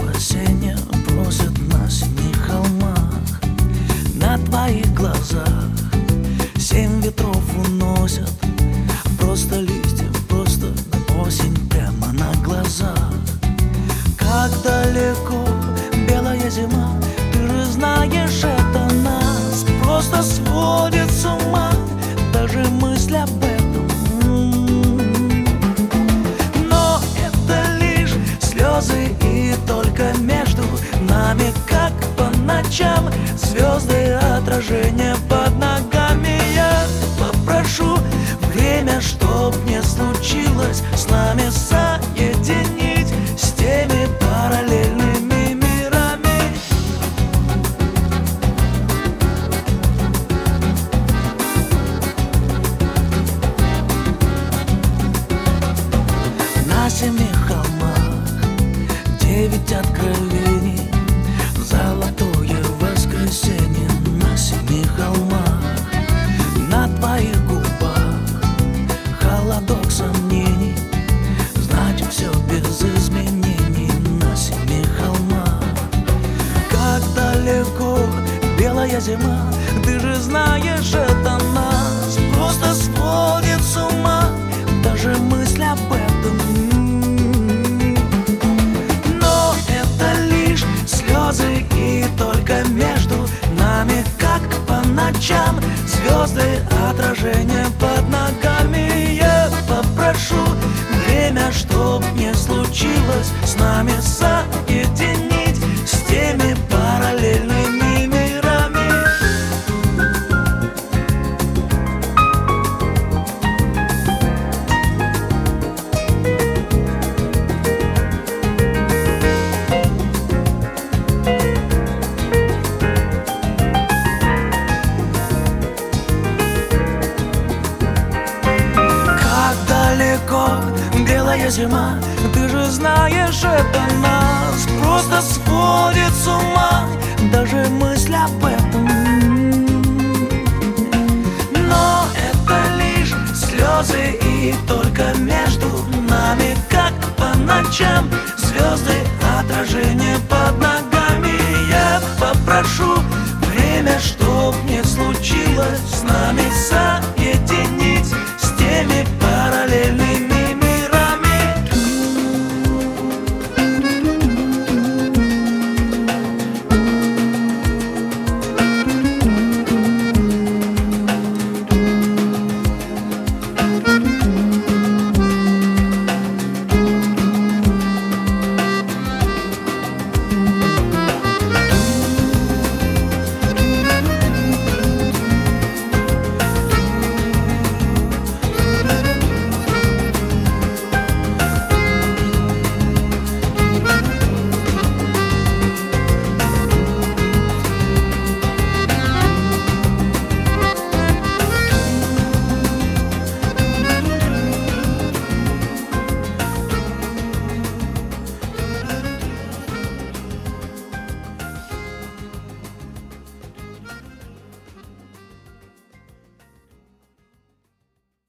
осеннее просят на синих холмах. На твоих глазах 7 ветров уносят просто листья, просто осень прямо на глазах. Как далеко белая зима, ты же знаешь, это нас просто сводит с ума даже мысль об этом. Но это лишь слезы, и только между нами, как по ночам, звезды отражения под ногами. Я попрошу время, чтоб не случилось с нами, соединить с теми параллельными мирами. На 7 холмах 9 откровений, золотое воскресенье. На 7 холмах, на твоих губах холодок сомнений, значит все без изменений. На 7 холмах, как далеко белая зима, ты же знаешь, это нас просто сводит с ума даже мысль об этом. Но это лишь слезы, и только между нами, как по ночам, звезды отражения под ногами. Я попрошу время, чтоб не случилось с нами, соединить с теми параллельными мирами. Белая зима, ты же знаешь, это нас просто сводит с ума даже мысль об этом. Но это лишь слезы, и только между нами, как по ночам, звезды отражения под нами.